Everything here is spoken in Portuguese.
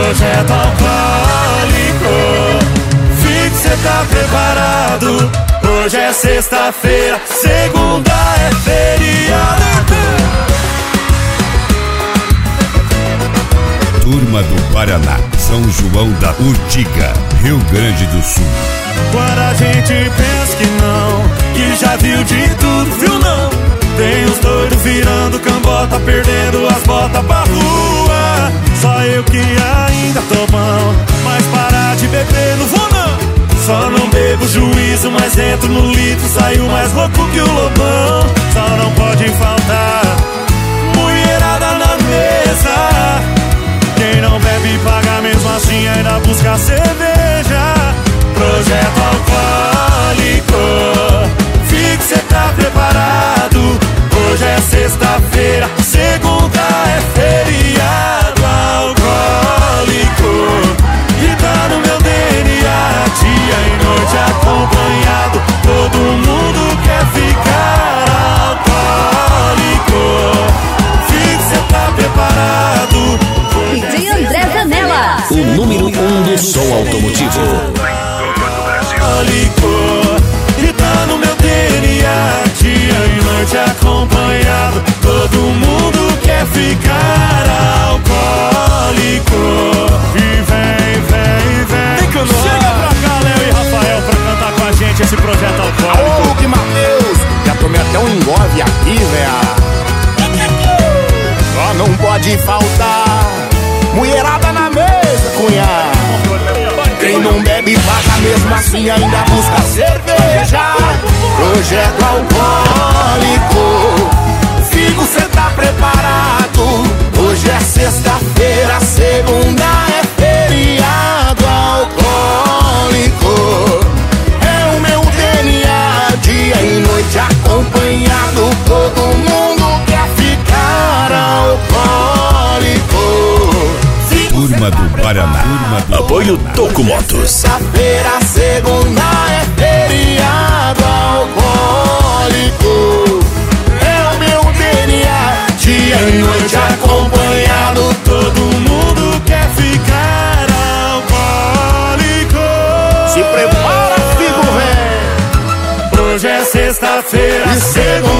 Projeto Alcoólico. Fique, cê tá preparado? Hoje é sexta-feira, segunda é feriado. Turma do Paraná, São João da Urtiga, Rio Grande do Sul. Quando a gente pensa que não, que já viu de tudo, viu não? Tem os doidos virando cambota, perdendo as botas pra rua. Só eu que ainda tô bom, mas parar de beber não vou não. Só não bebo juízo, mas entro no litro, saio mais louco que o lobão. Só não pode faltar mulherada na mesa. Quem não bebe paga mesmo assim, ainda busca cerveja. Projeto Alcoólico. Fique, cê tá preparado? Hoje é sexta-feira, segunda é feriado. Alcoólico. E tá no meu DNA, dia e noite acompanhado. Todo mundo quer ficar alcoólico. Fique, cê tá preparado? DJ André Zanella, o número 1 do som automotivo. E tá no meu DNA, dia e noite acompanhado. Todo mundo quer ficar alcoólico. E vem. Chega pra cá, Léo e Rafael, pra cantar com a gente esse projeto alcoólico. Ô, que Mateus, já tomei até um engove aqui, velho. Só não pode faltar mulherada na mesa, cunhado. Quem não bebe paga mesmo assim, ainda busca cerveja. Projeto Alcoólico. Figo, cê tá preparado? Hoje é sexta-feira, segunda é feriado. Alcoólico é o meu DNA, dia e noite acompanhado. Todo mundo quer ficar alcoólico. Turma do Paraná. Apoio Toco Motos. Sexta-feira, segunda é feriado. Alcoólico é o meu DNA, dia e noite acompanhado. Todo mundo quer ficar alcoólico. Se prepara, figo velho. Hoje é sexta-feira, segunda